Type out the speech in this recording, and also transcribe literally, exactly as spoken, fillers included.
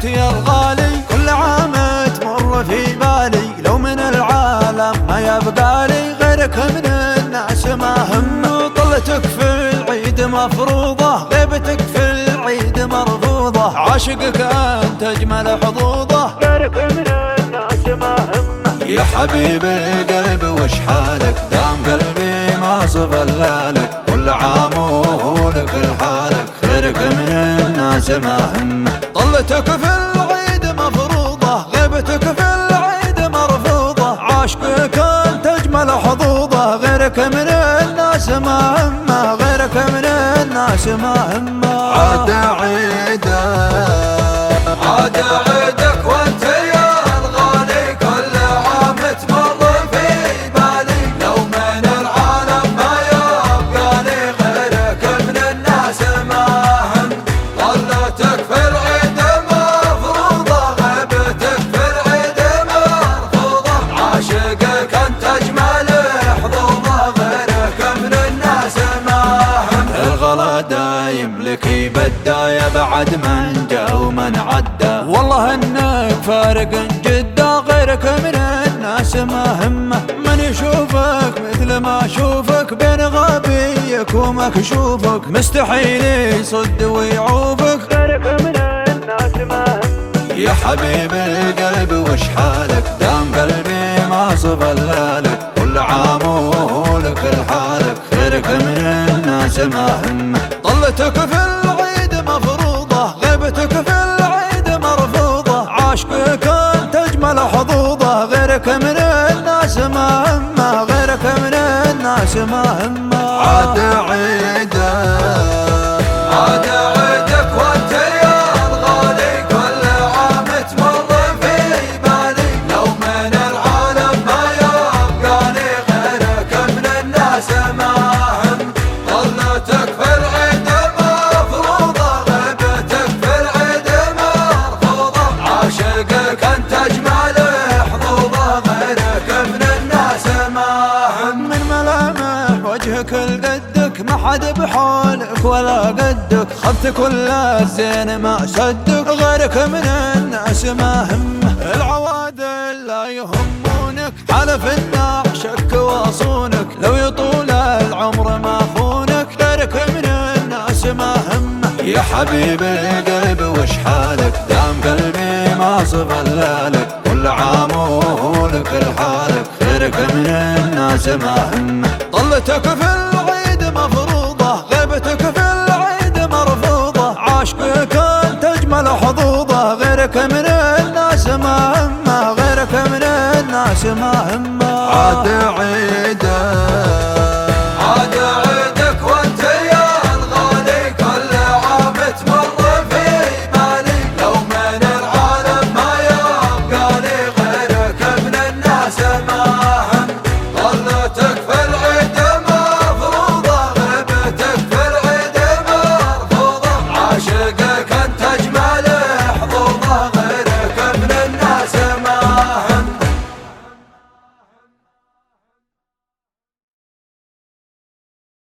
انت يا الغالي كل عام تمر في بالي، لو من العالم ما يبقى لي غيرك من الناس ما هم. طلتك في العيد مفروضة، غيبتك في العيد مرفوضة، عاشقك انت اجمل حظوظة، غيرك من الناس ما هم. يا حبيب القلب وش حالك، دام قلبي ما صفلالك، كل عام ولك لحالك، خيرك من الناس ما هم. طلتك في العيد مفروضة، غيبتك في العيد مرفوضة، عاشقك انت اجمل حظوظة، غيرك من الناس ما هم، غيرك من الناس ما هم. عاد عيدك عاد عيدك وانت يا الغالي كل عام تمر في بالي، لو من العالم ما يبقى لي غيرك من الناس ما هم. طلتك في العيد مفروضة، غيبتك في العيد مرفوضة، عاشقك انت اجمل حظوظة، غيرك من الناس ما هم. الغلا دايم لك بداية بعد من جا ومن عدى، والله انك فارق جدا، غيرك من الناس ما همه. من يشوفك مثل ما اشوفك، بين غبيك ومكشوفك، مستحيل يصد ويعوفك، غيرك من الناس ما هم. يا حبيب القلب وش حالك، دام قلبي ما صفلالك، كل عام ولك لحالك، خيرك من الناس ما هم. طلتك في العيد مفروضة، غيبتك في العيد مرفوضة، عاشقك انت اجمل حظوظة، غيرك من الناس ما هم، غيرك من الناس ما هم. عاد عيدك عاد عيدك وانت يا الغالي كل عام تمر في بالي، لو من العالم ما يبقى لي غيرك من الناس ما هم. طلتك في العيد مفروضة، غيبتك في العيد مرفوضة، عاشقك انت اجمل حظوظة، غيرك من الناس ما هم. من ملامح وجهك لقدك، ما حد بحولك ولا قدك، خذت كل الزين ما صدك، غيرك من الناس ما هم. العوادل لا يهمونك، حلف النعشك واصونك، لو يطول العمر ما خونك، غيرك من الناس ما هم. يا حبيب القلب وش حالك، دام قلبي ما صفلالك، كل عام ولك لحالك، خيرك من الناس ما هم. طلتك في العيد مفروضة، غيبتك في العيد مرفوضة، عاشقك انت اجمل حظوظة، غيرك من الناس ما هم، غيرك من الناس ما هم. عاد عيدك عاد عيدك وانت يا الغالي كل عام تمر في بالي، لو من العالم ما يبقى لي غيرك من الناس ما هم. طلتك في العيد مفروضة، غيبتك في العيد مرفوضة، عاشقك